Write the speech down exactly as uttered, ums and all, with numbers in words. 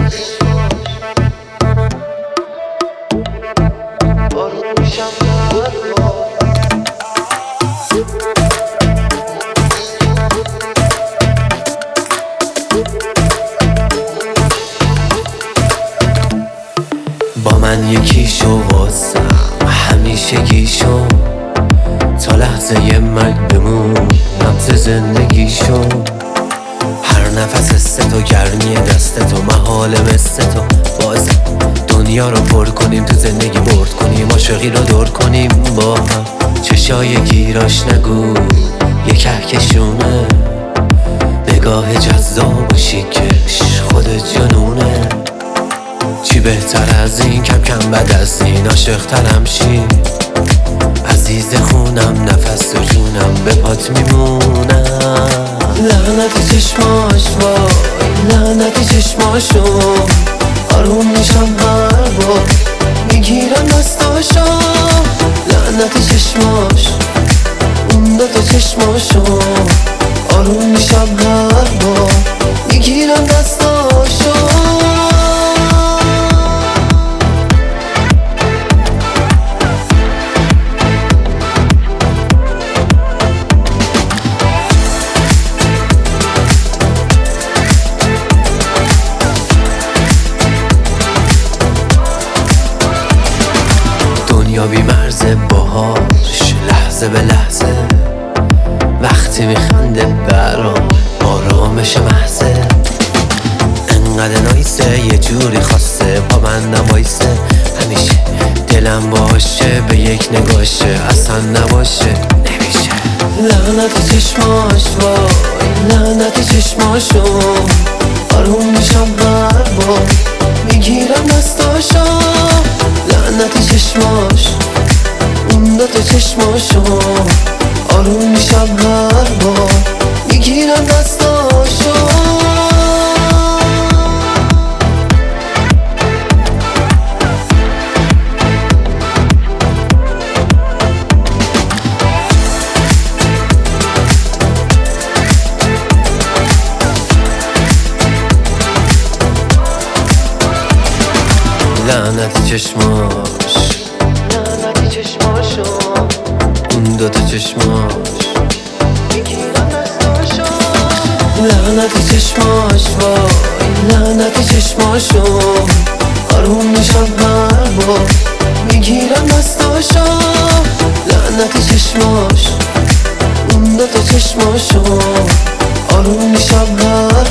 با من یکی شو واسم همیشگی شو، تا لحظه مرگ بمون نبض زندگی شو. هر نفس است تو، گرمی دست تو، محال مثل تو. باز دنیا رو پر کنیم، تو زندگی برد کنیم، عاشقی رو دور کنیم با هم. چشای گیراش نگو یه کهکشونه، نگاه جذاب و شیکش خود جنونه. چی بهتر از این، کم کم بعد از این عاشق ترم شی. عزیز خونم، نفس و جونم به پات میمونم. لعنت چشماش وای، لعنت چشماشو، آروم میشم هر بار میگیرم دستاشو. لعنت چشماش، اون دوتا چشماشو، آروم میشم هر بار میگیرم دستاشو. دنیا بی مرز باهاش لحظه به لحظه، وقتی میخنده برام آرامش محضه. انقدر نایسه یه جوری خواسته با من نمایسه، همیشه دلم باشه به یک نگاشه، اصلا نباشه نمیشه. لعنت چشماش وای، لعنت چشماشو، آروم میشم هر بار میگیرم دستاشو. لعنت چشماش، اون دوتا چشماشو، آروم میشم هر بار میگیرم دستاشو. لعنت چشماش، لعنت چشماشو، اون دوتا چشماش میگیرم دستاشو. لعنت چشماش وای، لعنت چشماشو، آروم میشم هر بار میگیرم دستاشو. لعنت چشماش، اون دوتا چشماشو، آروم میشم هر